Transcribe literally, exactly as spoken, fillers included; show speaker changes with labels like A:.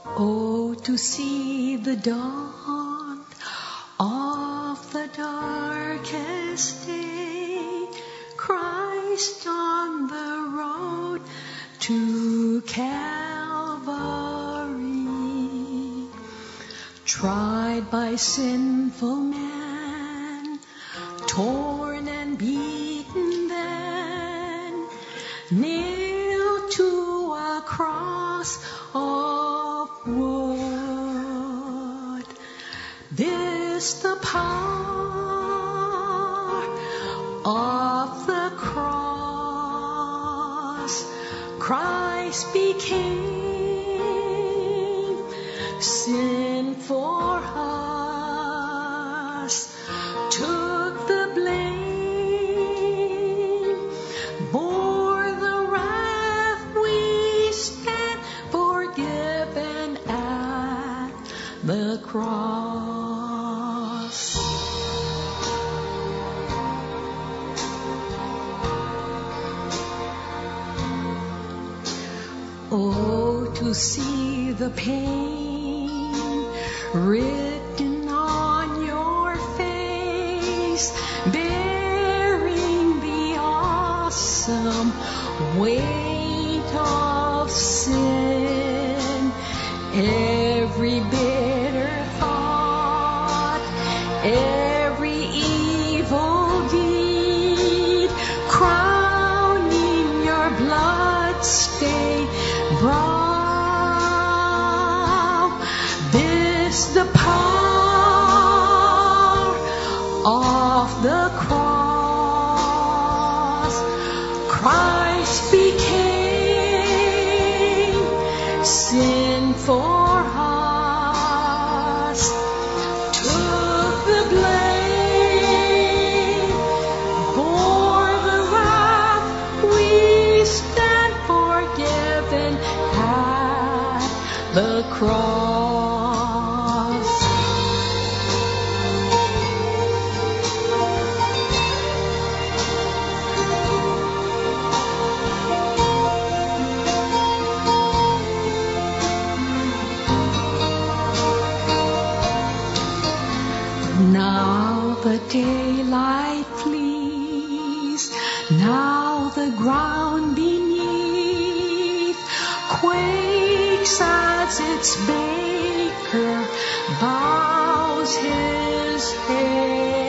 A: Oh, to see the dawn of the darkest day, Christ on the road to Calvary, tried by sinful man, torn and beaten then, nailed to a cross of wood. This the power of the cross. Christ became sin for us, took the blame, bore the wrath we stand forgiven at the cross. Oh, to see the pain written on your face, bearing the awesome weight of sin, every bitter thought, every evil deed, crowning your blood-stained brow. This the power of the cross. Christ became sin for us, took the blame, bore the wrath we stand forgiven at the cross. Now the daylight flees, now the ground beneath quakes as its maker bows his head.